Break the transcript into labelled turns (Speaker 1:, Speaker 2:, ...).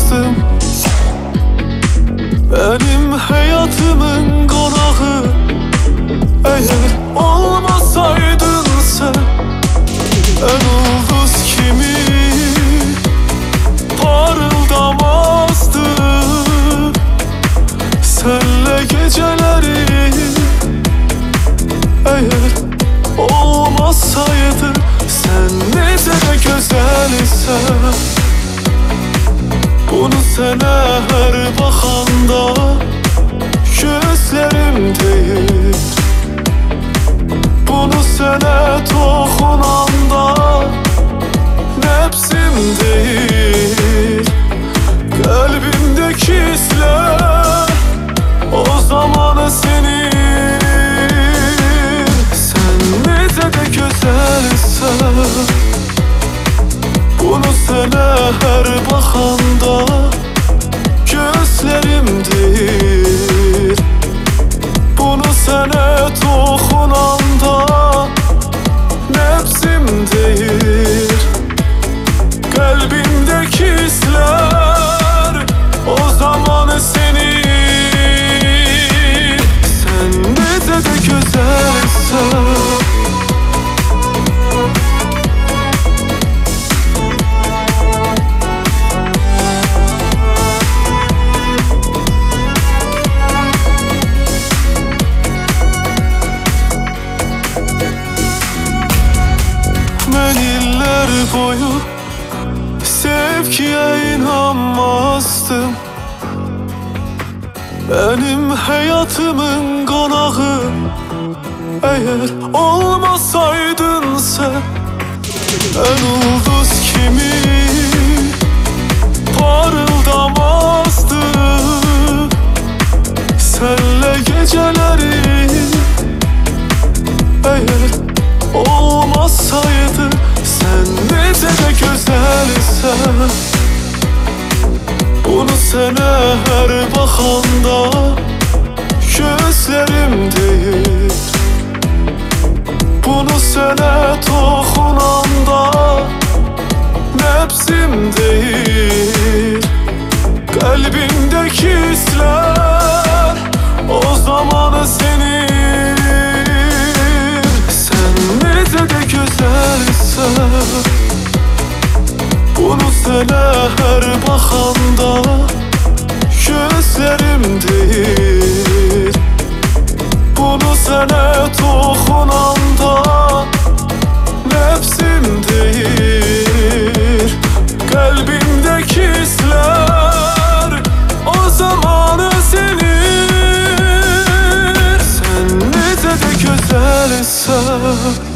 Speaker 1: bastım. Benim hayatımın konağı, eğer olmasaydın sen, en ulduz kimi parıldamazdı. Senle geceleri eğer olmasaydı, sen nece de güzelsen. Bunu sana her bakanda gözlerim deyir, bunu sana toxunanda nefsim deyir. Kalbimdeki hisler o zaman senin. Sen nece de güzelsen, bunu sana her bakanda gözlerim deyir, bunu sana toxunanda nefsim deyir. Kalbimdeki hisler o zaman senin. Sen nece de güzelsen. Ben yıllar boyu sevgiye inanmazdım. Benim hayatımın konağı, eğer olmasaydın sen, en ulduz kimi parıldamazdı. Senle geceleri eğer olmasaydı, sen nece de güzelsen. Bunu sana her bakanda gözlerim deyir, bunu sana toxunanda nefsim deyir. Kalbimdeki hisler o zaman senin. Sen nece de güzelsen, bunu sana her bakanda gözlerim deyir, bunu sana toxunanda nefsim deyir. Kalbimdeki hisler o zaman senin. Sen nece de güzelsen.